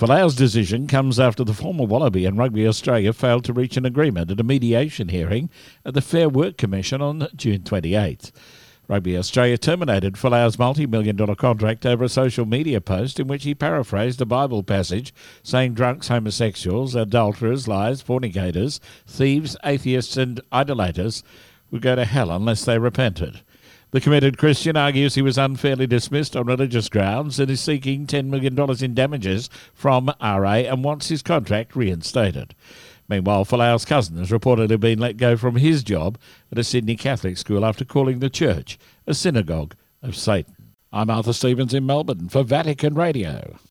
Folau's decision comes after the former Wallaby and Rugby Australia failed to reach an agreement at a mediation hearing at the Fair Work Commission on June 28th. Rugby Australia terminated Folau's multi-million-dollar contract over a social media post in which he paraphrased a Bible passage saying drunks, homosexuals, adulterers, liars, fornicators, thieves, atheists and idolaters would go to hell unless they repented. The committed Christian argues he was unfairly dismissed on religious grounds and is seeking $10 million in damages from RA and wants his contract reinstated. Meanwhile, Folau's cousin has reportedly been let go from his job at a Sydney Catholic school after calling the church a synagogue of Satan. I'm Arthur Stevens in Melbourne for Vatican Radio.